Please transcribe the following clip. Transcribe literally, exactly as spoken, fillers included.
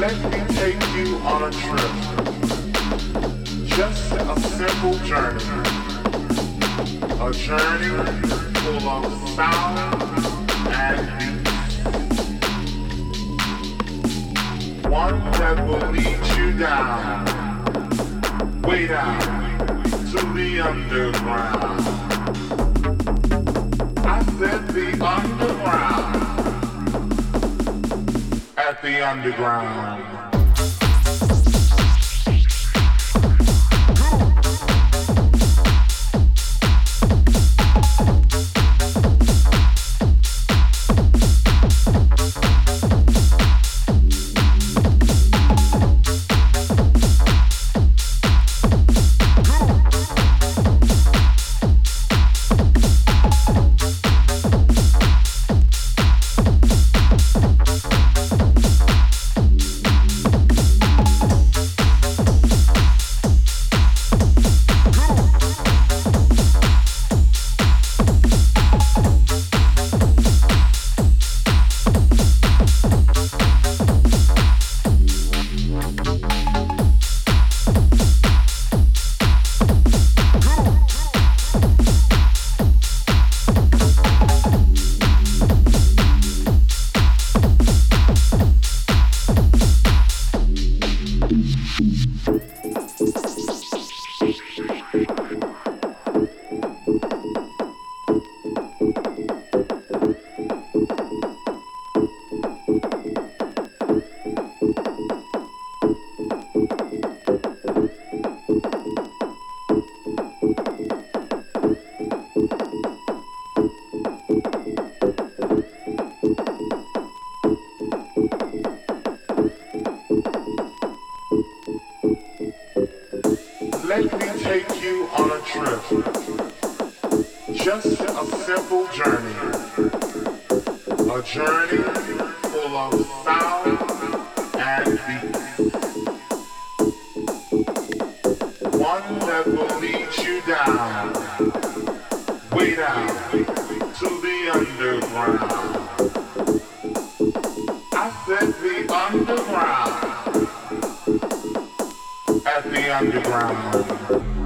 Let me take you on a trip. Just a simple journey. A journey full of sound and beat. One that will lead you down, way down to the underground. I said the underground. At the underground. Let me take you on a trip. Just a simple journey. A journey full of sound and beat. One that will lead you down, way down to the underground. I said the underground. At the underground.